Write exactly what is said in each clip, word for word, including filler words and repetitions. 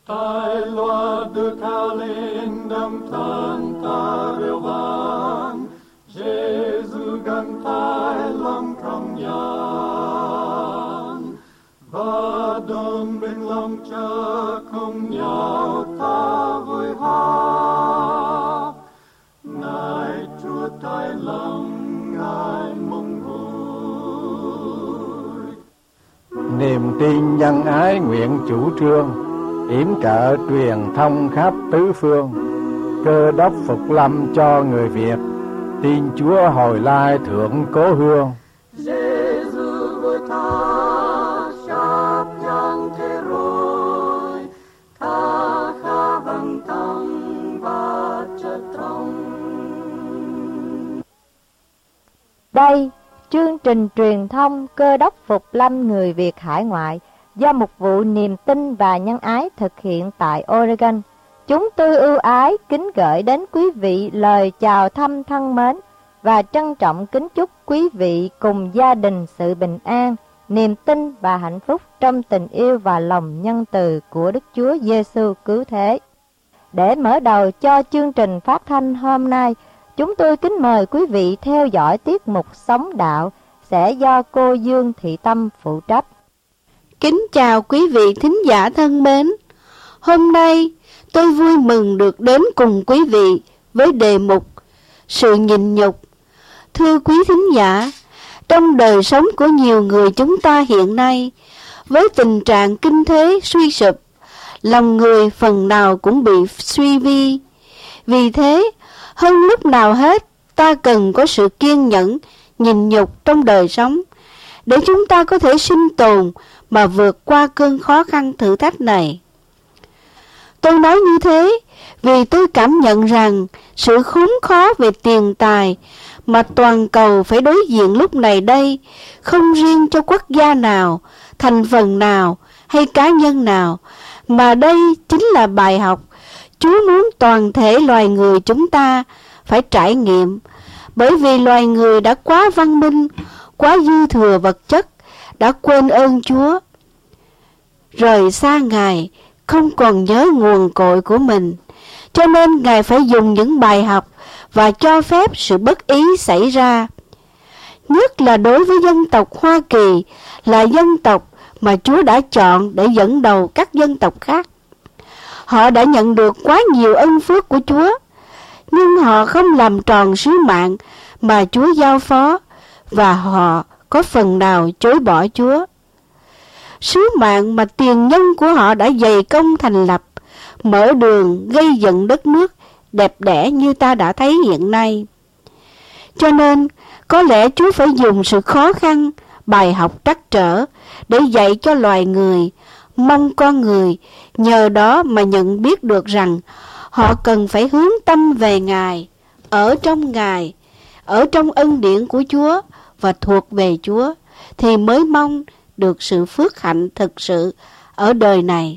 Tai loa đưa ca lên đâm than ta reo vang, Giêsu gần tai lòng trong gian, và đồng bên lòng cha cùng nhau ta vui hát. Ngài Chúa tai lòng Ngài mong vui. Niềm tin nhân ái nguyện chủ trương, yểm trợ truyền thông khắp tứ phương. Cơ đốc phục lâm cho người Việt, tin Chúa hồi lai thượng cố hương. Giêsu với ta sắp chẳng thể rồi, ta khá bằng tâm và chất thông. Đây, chương trình truyền thông Cơ đốc phục lâm người Việt hải ngoại do Mục vụ Niềm tin và Nhân ái thực hiện tại Oregon. Chúng tôi ưu ái kính gửi đến quý vị lời chào thăm thân mến và trân trọng kính chúc quý vị cùng gia đình sự bình an, niềm tin và hạnh phúc trong tình yêu và lòng nhân từ của Đức Chúa Giêsu cứu thế. Để mở đầu cho chương trình phát thanh hôm nay, chúng tôi kính mời quý vị theo dõi tiết mục Sống Đạo sẽ do cô Dương Thị Tâm phụ trách. Kính chào quý vị thính giả thân mến. Hôm nay tôi vui mừng được đến cùng quý vị với đề mục Sự nhịn nhục. Thưa quý thính giả, trong đời sống của nhiều người chúng ta hiện nay, với tình trạng kinh tế suy sụp, lòng người phần nào cũng bị suy vi. Vì thế, hơn lúc nào hết, ta cần có sự kiên nhẫn, nhịn nhục trong đời sống, để chúng ta có thể sinh tồn mà vượt qua cơn khó khăn thử thách này. Tôi nói như thế vì tôi cảm nhận rằng sự khốn khó về tiền tài mà toàn cầu phải đối diện lúc này đây không riêng cho quốc gia nào, thành phần nào hay cá nhân nào, mà đây chính là bài học Chúa muốn toàn thể loài người chúng ta phải trải nghiệm, bởi vì loài người đã quá văn minh, quá dư thừa vật chất, đã quên ơn Chúa, rời xa Ngài, không còn nhớ nguồn cội của mình. Cho nên Ngài phải dùng những bài học và cho phép sự bất ý xảy ra. Nhất là đối với dân tộc Hoa Kỳ, là dân tộc mà Chúa đã chọn để dẫn đầu các dân tộc khác. Họ đã nhận được quá nhiều ân phước của Chúa, nhưng họ không làm tròn sứ mạng mà Chúa giao phó, và họ có phần nào chối bỏ Chúa. Sứ mạng mà tiền nhân của họ đã dày công thành lập, mở đường gây dựng đất nước đẹp đẽ như ta đã thấy hiện nay. Cho nên, có lẽ Chúa phải dùng sự khó khăn, bài học trắc trở để dạy cho loài người, mong con người nhờ đó mà nhận biết được rằng họ cần phải hướng tâm về Ngài, ở trong Ngài, ở trong ân điển của Chúa và thuộc về Chúa, thì mới mong được sự phước hạnh thực sự ở đời này.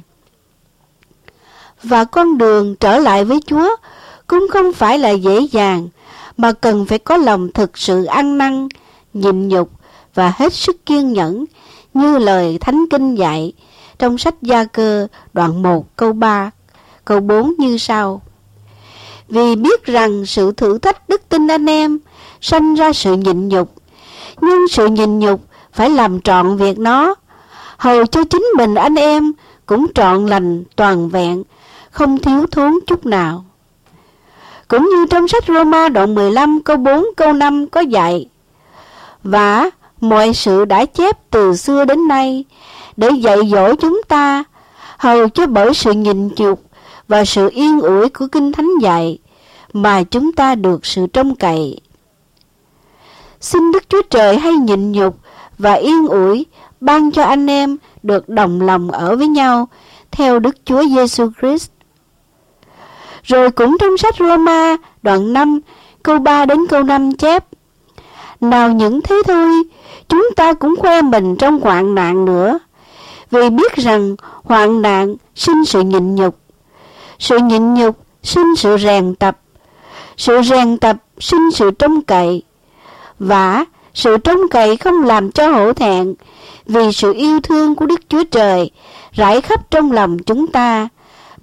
Và con đường trở lại với Chúa cũng không phải là dễ dàng, mà cần phải có lòng thực sự ăn năn, nhịn nhục và hết sức kiên nhẫn, như lời Thánh Kinh dạy trong sách Gia Cơ đoạn một câu ba, câu bốn như sau: Vì biết rằng sự thử thách đức tin anh em sanh ra sự nhịn nhục, nhưng sự nhịn nhục phải làm trọn việc nó, hầu cho chính mình anh em cũng trọn lành toàn vẹn, không thiếu thốn chút nào. Cũng như trong sách Roma đoạn mười lăm câu bốn câu năm có dạy: Và mọi sự đã chép từ xưa đến nay để dạy dỗ chúng ta, hầu cho bởi sự nhịn nhục và sự yên ủi của Kinh Thánh dạy mà chúng ta được sự trông cậy. Xin Đức Chúa Trời hay nhịn nhục và yên ủi ban cho anh em được đồng lòng ở với nhau theo Đức Chúa Giêsu Christ. Rồi cũng trong sách Roma đoạn năm câu ba đến câu năm chép: Nào những thế thôi, chúng ta cũng khoe mình trong hoạn nạn nữa, vì biết rằng hoạn nạn sinh sự nhịn nhục, sự nhịn nhục sinh sự rèn tập, sự rèn tập sinh sự trông cậy, và sự trông cậy không làm cho hổ thẹn, vì sự yêu thương của Đức Chúa Trời rải khắp trong lòng chúng ta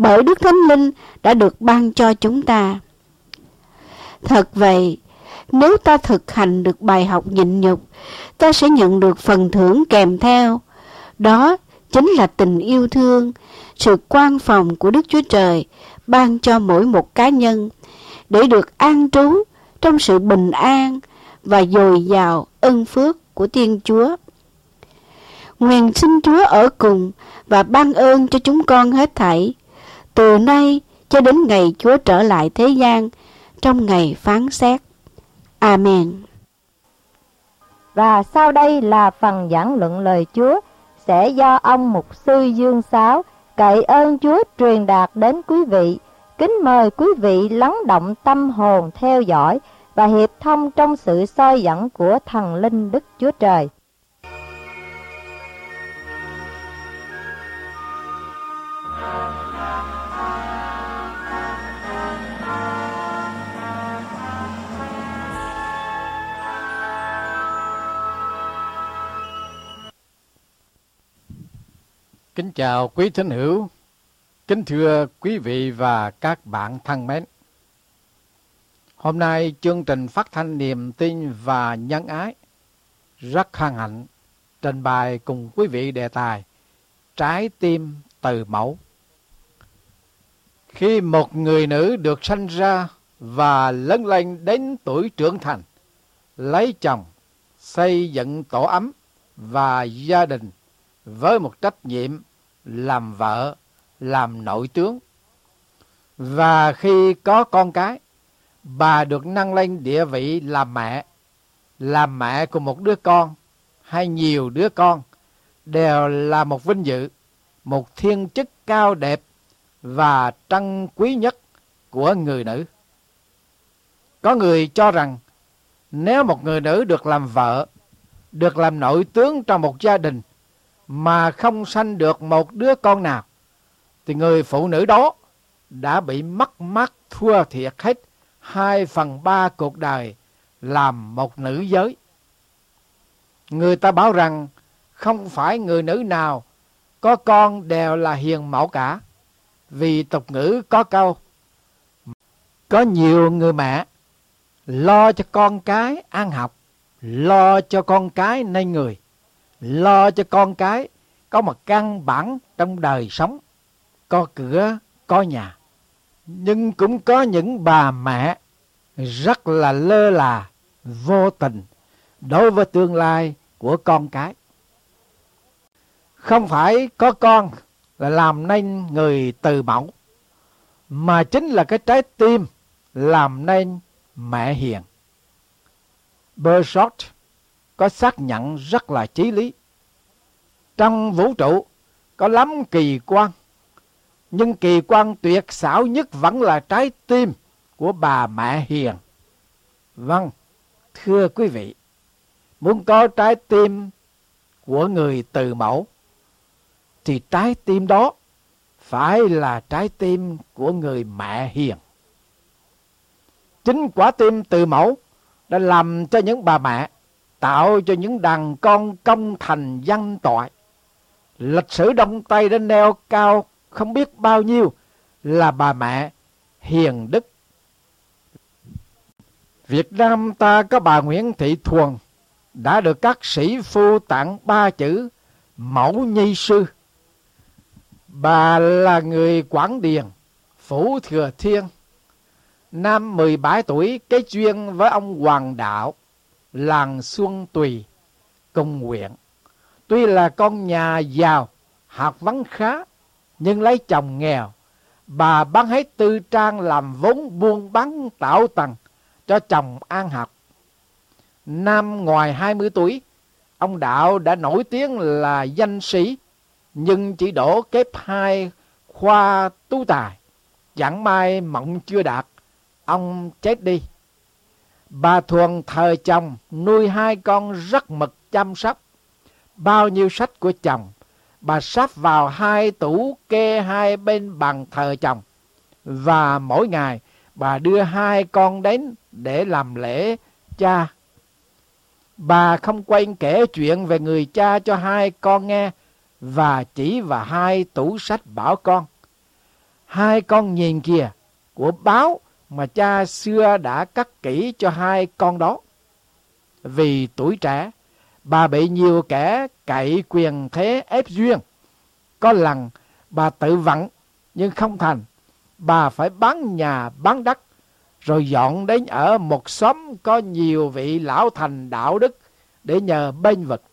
bởi Đức Thánh Linh đã được ban cho chúng ta. Thật vậy, nếu ta thực hành được bài học nhịn nhục, ta sẽ nhận được phần thưởng kèm theo. Đó chính là tình yêu thương, sự quan phòng của Đức Chúa Trời ban cho mỗi một cá nhân để được an trú trong sự bình an và dồi dào ân phước của Thiên Chúa. Nguyện xin Chúa ở cùng và ban ơn cho chúng con hết thảy, từ nay cho đến ngày Chúa trở lại thế gian trong ngày phán xét. Amen. Và sau đây là phần giảng luận lời Chúa sẽ do ông mục sư Dương Sáo cậy ơn Chúa truyền đạt đến quý vị. Kính mời quý vị lắng động tâm hồn theo dõi và hiệp thông trong sự soi dẫn của thần linh Đức Chúa Trời. Kính chào quý thính hữu, kính thưa quý vị và các bạn thân mến. Hôm nay chương trình phát thanh niềm tin và nhân ái rất hân hạnh trình bày cùng quý vị đề tài trái tim từ mẫu. Khi một người nữ được sanh ra và lớn lên đến tuổi trưởng thành, lấy chồng, xây dựng tổ ấm và gia đình với một trách nhiệm làm vợ, làm nội tướng. Và khi có con cái, bà được nâng lên địa vị làm mẹ. Làm mẹ của một đứa con hay nhiều đứa con đều là một vinh dự, một thiên chức cao đẹp và trân quý nhất của người nữ. Có người cho rằng nếu một người nữ được làm vợ, được làm nội tướng trong một gia đình mà không sanh được một đứa con nào, thì người phụ nữ đó đã bị mất mát thua thiệt hết hai phần ba cuộc đời làm một nữ giới. Người ta bảo rằng không phải người nữ nào có con đều là hiền mẫu cả, vì tục ngữ có câu: có nhiều người mẹ lo cho con cái ăn học, lo cho con cái nên người, lo cho con cái có một căn bản trong đời sống, có cửa, có nhà. Nhưng cũng có những bà mẹ rất là lơ là, vô tình đối với tương lai của con cái. Không phải có con là làm nên người từ mẫu, mà chính là cái trái tim làm nên mẹ hiền. Bershaw có xác nhận rất là chí lý. Trong vũ trụ có lắm kỳ quan, nhưng kỳ quan tuyệt xảo nhất vẫn là trái tim của bà mẹ hiền. Vâng, thưa quý vị, muốn có trái tim của người từ mẫu, thì trái tim đó phải là trái tim của người mẹ hiền. Chính quả tim từ mẫu đã làm cho những bà mẹ, tạo cho những đàn con công thành danh toại. Lịch sử Đông Tây đã nêu cao không biết bao nhiêu là bà mẹ hiền đức. Việt Nam ta có bà Nguyễn Thị Thuần đã được các sĩ phu tặng ba chữ mẫu nhi sư. Bà là người Quảng Điền, Phủ Thừa Thiên. Năm mười bảy tuổi kết duyên với ông Hoàng Đạo, làng Xuân Tùy, cùng huyện. Tuy là con nhà giàu, học vấn khá, nhưng lấy chồng nghèo. Bà bán hết tư trang làm vốn buôn bán tạo tầng cho chồng ăn học. Năm ngoài hai mươi tuổi, ông Đạo đã nổi tiếng là danh sĩ, nhưng chỉ đỗ kép hai khoa tú tài. Chẳng may mộng chưa đạt, ông chết đi. Bà Thuần thờ chồng, nuôi hai con rất mực chăm sóc. Bao nhiêu sách của chồng, bà sắp vào hai tủ kê hai bên bàn thờ chồng. Và mỗi ngày bà đưa hai con đến để làm lễ cha. Bà không quên kể chuyện về người cha cho hai con nghe, và chỉ vào hai tủ sách bảo con: Hai con nhìn kìa, của báo mà cha xưa đã cắt kỹ cho hai con đó. Vì tuổi trẻ, bà bị nhiều kẻ cậy quyền thế ép duyên. Có lần bà tự vận nhưng không thành. Bà phải bán nhà bán đất, rồi dọn đến ở một xóm có nhiều vị lão thành đạo đức để nhờ bênh vực.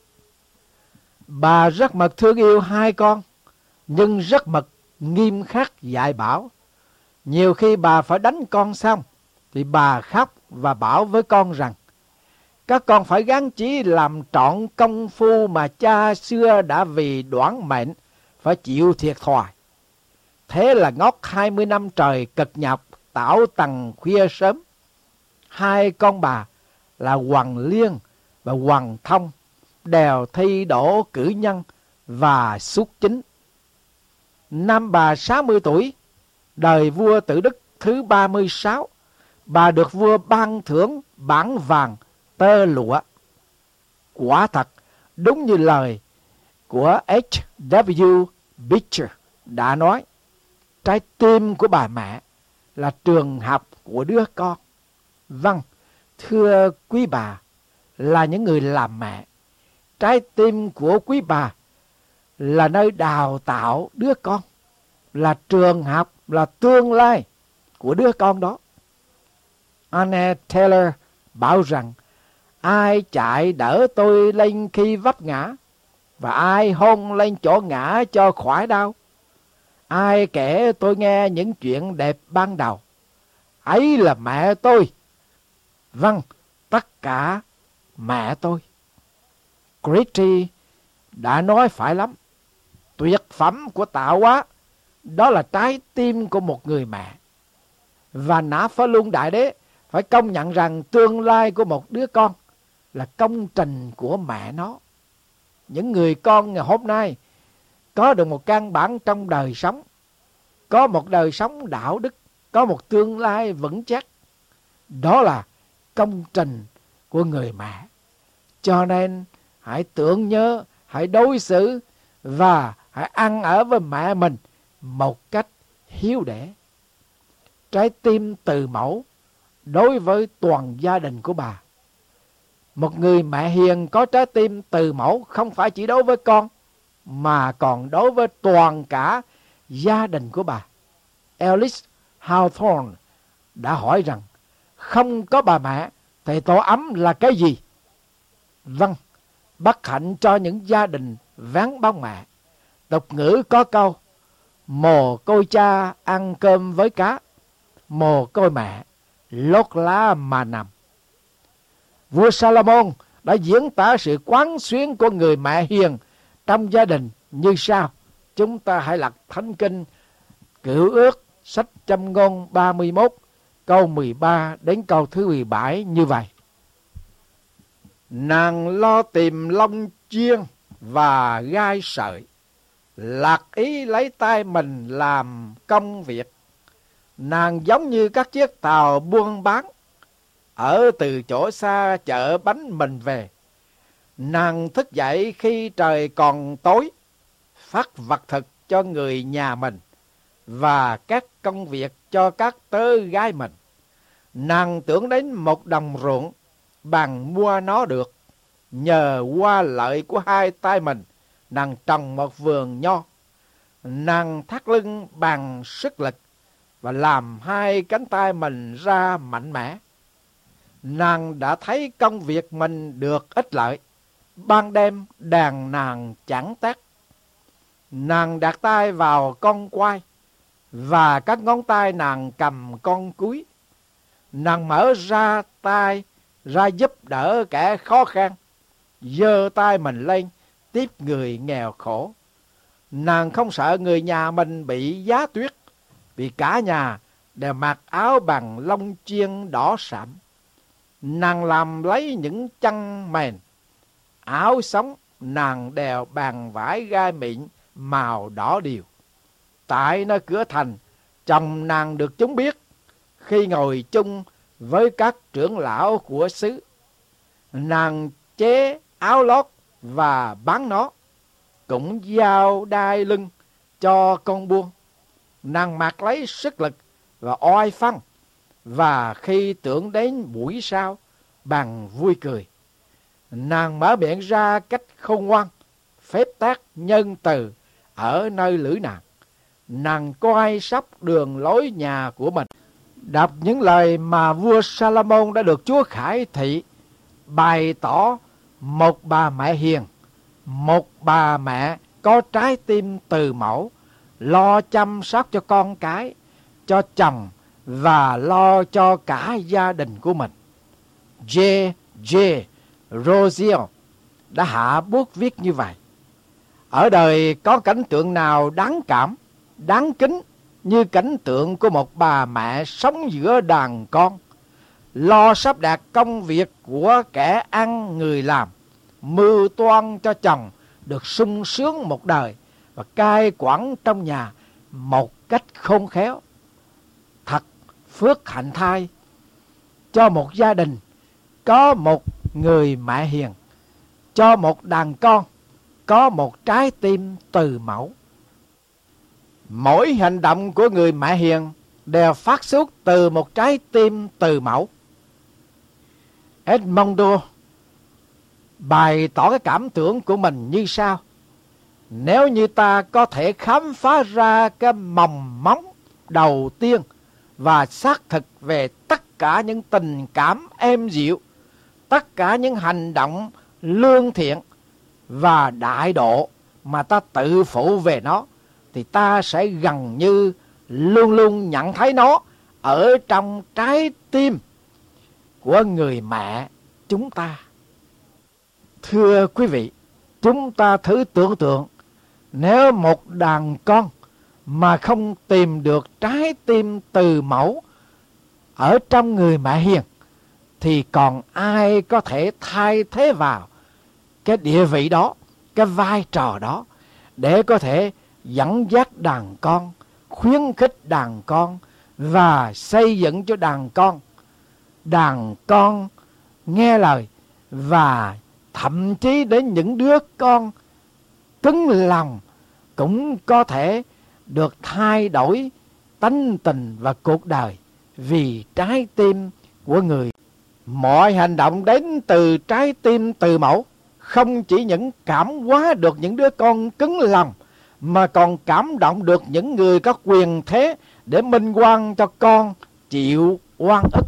Bà rất mực thương yêu hai con, nhưng rất mực nghiêm khắc dạy bảo. Nhiều khi bà phải đánh con xong, thì bà khóc và bảo với con rằng, các con phải gắng chí làm trọn công phu mà cha xưa đã vì đoán mệnh phải chịu thiệt thòi. Thế là ngót hai mươi năm trời cực nhọc, tảo tầng khuya sớm. Hai con bà là Hoàng Liên và Hoàng Thông đều thi đỗ cử nhân và xuất chính. Năm bà sáu mươi tuổi, đời vua Tự Đức thứ ba mươi sáu, bà được vua ban thưởng bản vàng tơ lụa. Quả thật, đúng như lời của H W Beecher đã nói, trái tim của bà mẹ là trường học của đứa con. Vâng, thưa quý bà, là những người làm mẹ, trái tim của quý bà là nơi đào tạo đứa con, là trường học, là tương lai của đứa con đó. Anne Taylor bảo rằng, ai chạy đỡ tôi lên khi vấp ngã, và ai hôn lên chỗ ngã cho khỏi đau, ai kể tôi nghe những chuyện đẹp ban đầu, ấy là mẹ tôi. Vâng, tất cả mẹ tôi. Christie đã nói phải lắm. Tuyệt phẩm của tạo hóa, đó là trái tim của một người mẹ. Và Na-pha-lung Đại Đế phải công nhận rằng tương lai của một đứa con là công trình của mẹ nó. Những người con ngày hôm nay có được một căn bản trong đời sống, có một đời sống đạo đức, có một tương lai vững chắc, đó là công trình của người mẹ. Cho nên hãy tưởng nhớ, hãy đối xử và hãy ăn ở với mẹ mình một cách hiếu đệ. Trái tim từ mẫu đối với toàn gia đình của bà. Một người mẹ hiền có trái tim từ mẫu không phải chỉ đối với con, mà còn đối với toàn cả gia đình của bà. Alice Hawthorne đã hỏi rằng, không có bà mẹ thì tổ ấm là cái gì? Vâng, bất hạnh cho những gia đình vắng bóng mẹ. Tục ngữ có câu, mồ côi cha ăn cơm với cá, mồ côi mẹ lót lá mà nằm. Vua Salomon đã diễn tả sự quán xuyến của người mẹ hiền trong gia đình như sau. Chúng ta hãy lật Thánh Kinh Cựu Ước, sách Châm Ngôn ba mươi mốt, câu mười ba đến câu thứ mười bảy như vậy. Nàng lo tìm lông chiên và gai sợi, lạc ý lấy tay mình làm công việc. Nàng giống như các chiếc tàu buôn bán, ở từ chỗ xa chở bánh mình về. Nàng thức dậy khi trời còn tối, phát vật thực cho người nhà mình và các công việc cho các tớ gái mình. Nàng tưởng đến một đồng ruộng bằng mua nó được. Nhờ qua lợi của hai tay mình, nàng trồng một vườn nho. Nàng thắt lưng bằng sức lực và làm hai cánh tay mình ra mạnh mẽ. Nàng đã thấy công việc mình được ích lợi. Ban đêm đàn nàng chẳng tắt. Nàng đặt tay vào con quai và các ngón tay nàng cầm con cúi. Nàng mở ra tay ra giúp đỡ kẻ khó khăn, giơ tay mình lên tiếp người nghèo khổ. Nàng không sợ người nhà mình bị giá tuyết, vì cả nhà đều mặc áo bằng lông chiên đỏ sẫm. Nàng làm lấy những chăn mền, áo sống nàng đèo bằng vải gai mịn màu đỏ điều. Tại nơi cửa thành, chồng nàng được chúng biết khi ngồi chung với các trưởng lão của xứ. Nàng chế áo lót và bán nó, cũng giao đai lưng cho con buôn. nàng mặc lấy sức lực và oai phong, và khi tưởng đến buổi sau, bằng vui cười. Nàng mở miệng ra cách khôn ngoan, phép tác nhân từ ở nơi lưỡi nàng. Nàng coi sóc đường lối nhà của mình. Đọc những lời mà vua Salomon đã được Chúa khải thị, bày tỏ một bà mẹ hiền, một bà mẹ có trái tim từ mẫu, lo chăm sóc cho con cái, cho chồng và lo cho cả gia đình của mình. J. J. Rosier đã hạ bút viết như vậy. Ở đời có cảnh tượng nào đáng cảm, đáng kính như cảnh tượng của một bà mẹ sống giữa đàn con, lo sắp đặt công việc của kẻ ăn người làm, mưu toan cho chồng được sung sướng một đời và cai quản trong nhà một cách khôn khéo. Thật phước hạnh thay cho một gia đình có một người mẹ hiền, cho một đàn con có một trái tim từ mẫu. Mỗi hành động của người mẹ hiền đều phát xuất từ một trái tim từ mẫu. Edmondo bày tỏ cái cảm tưởng của mình như sau: nếu như ta có thể khám phá ra cái mầm móng đầu tiên và xác thực về tất cả những tình cảm êm dịu, tất cả những hành động lương thiện và đại độ mà ta tự phụ về nó, thì ta sẽ gần như luôn luôn nhận thấy nó ở trong trái tim của người mẹ chúng ta. Thưa quý vị, chúng ta thử tưởng tượng, nếu một đàn con mà không tìm được trái tim từ mẫu ở trong người mẹ hiền, thì còn ai có thể thay thế vào cái địa vị đó, cái vai trò đó, để có thể dẫn dắt đàn con, khuyến khích đàn con và xây dựng cho đàn con. Đàn con nghe lời, và thậm chí đến những đứa con cứng lòng cũng có thể được thay đổi tánh tình và cuộc đời vì trái tim của người. Mọi hành động đến từ trái tim từ mẫu không chỉ những cảm hóa được những đứa con cứng lòng, mà còn cảm động được những người có quyền thế để minh oan cho con chịu oan ức.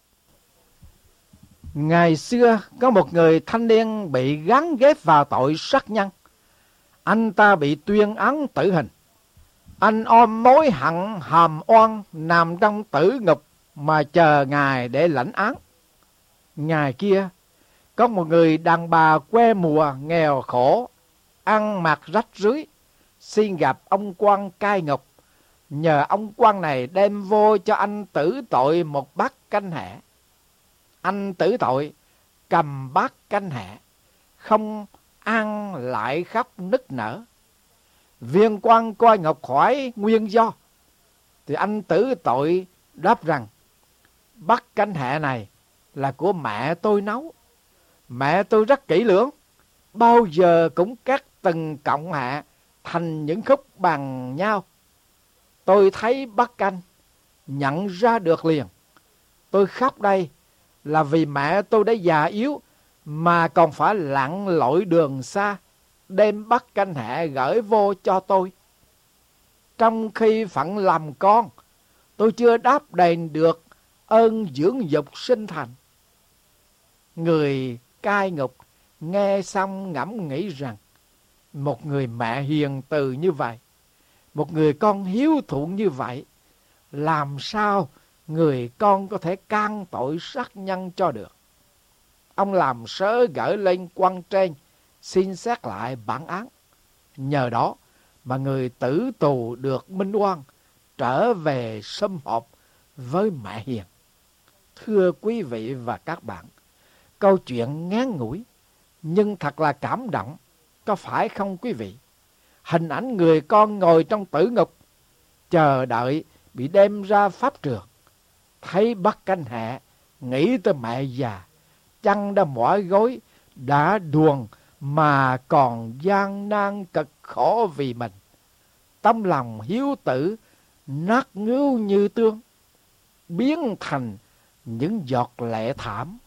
Ngày xưa có một người thanh niên bị gán ghép vào tội sát nhân. Anh ta bị tuyên án tử hình. Anh ôm mối hận hàm oan nằm trong tử ngục mà chờ ngày để lãnh án. Ngày kia có một người đàn bà quê mùa nghèo khổ, ăn mặc rách rưới, xin gặp ông quan cai ngục, nhờ ông quan này đem vô cho anh tử tội một bát canh hẹ. Anh tử tội cầm bát canh hẹ, không ăn lại khóc nức nở. Viên quan coi ngục hỏi nguyên do, thì anh tử tội đáp rằng: bát canh hẹ này là của mẹ tôi nấu. Mẹ tôi rất kỹ lưỡng, bao giờ cũng cắt từng cọng hẹ thành những khúc bằng nhau. Tôi thấy bát canh, nhận ra được liền. Tôi khóc đây là vì mẹ tôi đã già yếu, mà còn phải lặn lội đường xa đem bát canh hẹ gửi vô cho tôi. Trong khi phận làm con, tôi chưa đáp đền được ơn dưỡng dục sinh thành. Người cai ngục nghe xong ngẫm nghĩ rằng, một người mẹ hiền từ như vậy, một người con hiếu thuận như vậy, làm sao người con có thể can tội sát nhân cho được? Ông làm sớ gửi lên quan trên xin xét lại bản án. Nhờ đó mà người tử tù được minh oan, trở về sum họp với mẹ hiền. Thưa quý vị và các bạn, câu chuyện ngắn ngủi nhưng thật là cảm động, có phải không quý vị? Hình ảnh người con ngồi trong tử ngục, chờ đợi bị đem ra pháp trường, thấy bát canh hẹ, nghĩ tới mẹ già, chân đã mỏi gối, đã đuồng mà còn gian nan cực khổ vì mình. Tấm lòng hiếu tử nát ngưu như tương, biến thành những giọt lệ thảm.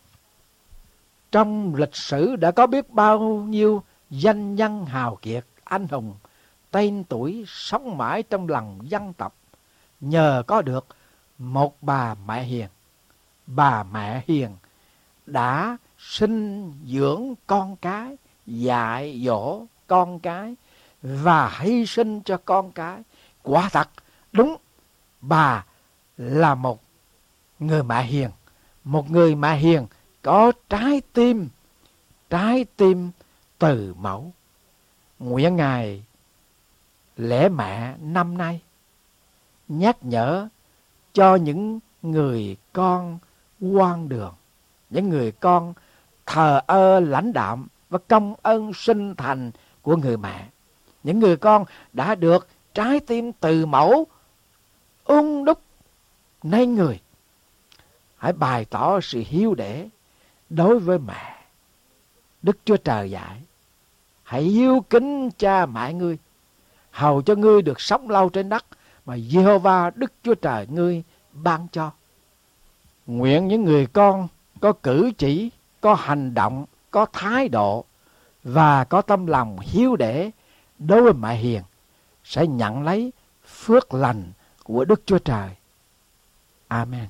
Trong lịch sử đã có biết bao nhiêu danh nhân hào kiệt, anh hùng, tên tuổi sống mãi trong lòng dân tộc, nhờ có được một bà mẹ hiền. Bà mẹ hiền đã sinh dưỡng con cái, dạy dỗ con cái và hy sinh cho con cái. Quả thật, đúng, bà là một người mẹ hiền, một người mẹ hiền có trái tim, trái tim từ mẫu. Nguyện ngày lễ mẹ năm nay nhắc nhở cho những người con hoang đường, những người con thờ ơ lãnh đạm và công ơn sinh thành của người mẹ, những người con đã được trái tim từ mẫu ung đúc nên người. Hãy bày tỏ sự hiếu để đối với mẹ. Đức Chúa Trời dạy: hãy hiếu kính cha mẹ ngươi, hầu cho ngươi được sống lâu trên đất mà Giê-hô-va Đức Chúa Trời ngươi ban cho. Nguyện những người con có cử chỉ, có hành động, có thái độ và có tâm lòng hiếu để đối với mẹ hiền sẽ nhận lấy phước lành của Đức Chúa Trời. Amen.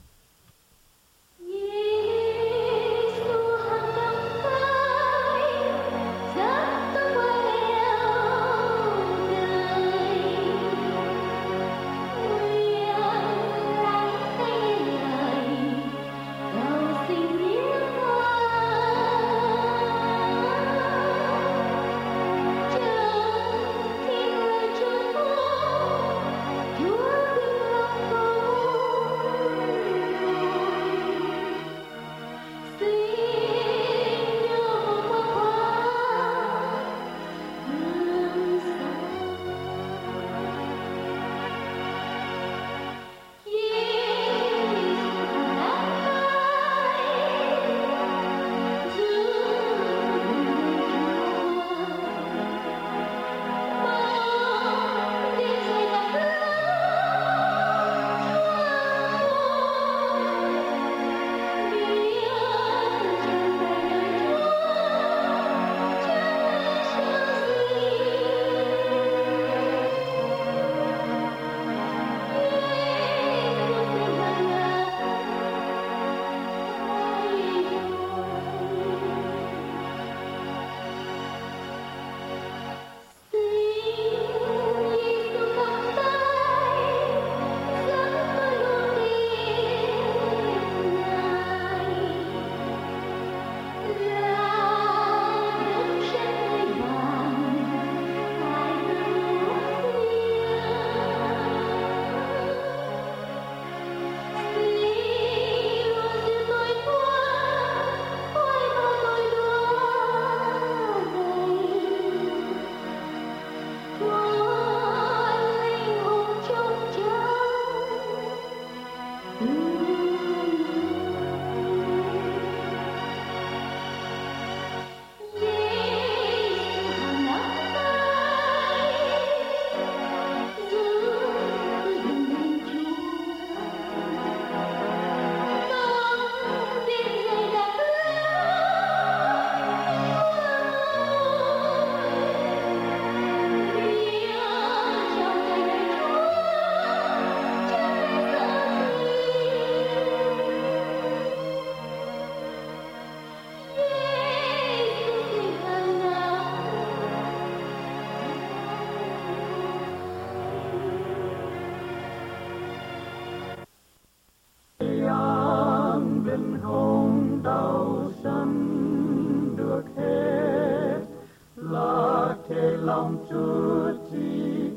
lòng Chúa chi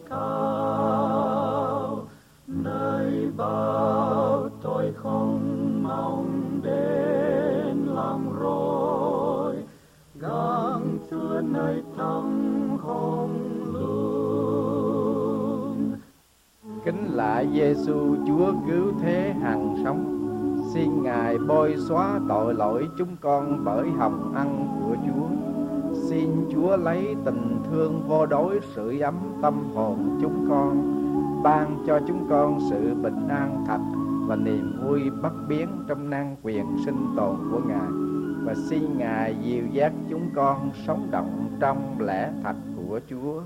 cao, nơi bao tôi không mong đến làm rồi, gắng Chúa nơi tâm hồn luôn. Kính lạy Giêsu Chúa cứu thế hằng sống, xin Ngài bôi xóa tội lỗi chúng con bởi hồng ân của Chúa. Xin Chúa lấy tình thương vô đối sưởi ấm tâm hồn chúng con, ban cho chúng con sự bình an thật và niềm vui bất biến trong năng quyền sinh tồn của Ngài, và xin Ngài dìu dắt chúng con sống động trong lẽ thật của Chúa.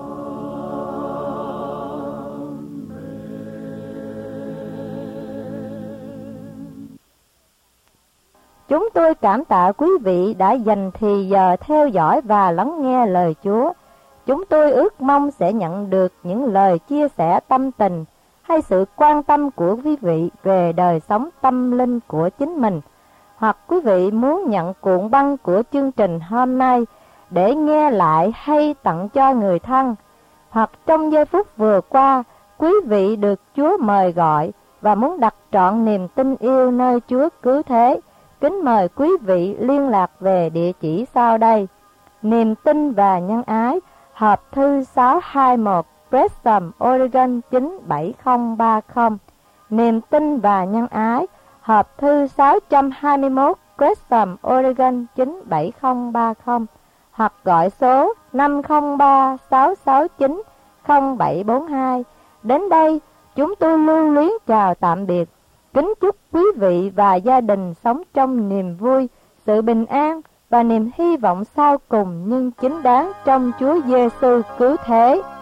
Chúng tôi cảm tạ quý vị đã dành thì giờ theo dõi và lắng nghe lời Chúa. Chúng tôi ước mong sẽ nhận được những lời chia sẻ tâm tình hay sự quan tâm của quý vị về đời sống tâm linh của chính mình. Hoặc quý vị muốn nhận cuộn băng của chương trình hôm nay để nghe lại hay tặng cho người thân. Hoặc trong giây phút vừa qua, quý vị được Chúa mời gọi và muốn đặt trọn niềm tin yêu nơi Chúa cứu thế. Kính mời quý vị liên lạc về địa chỉ sau đây: Niềm tin và nhân ái, hộp thư sáu hai mốt, Gresham, Oregon chín bảy không ba không. Niềm tin và nhân ái, hộp thư sáu hai mốt, Gresham, Oregon chín bảy không ba không. Hoặc gọi số năm không ba sáu sáu chín không bảy bốn hai. Đến đây, chúng tôi lưu luyến chào tạm biệt. Kính chúc quý vị và gia đình sống trong niềm vui, sự bình an và niềm hy vọng sau cùng nhưng chính đáng trong Chúa Giêsu cứu thế.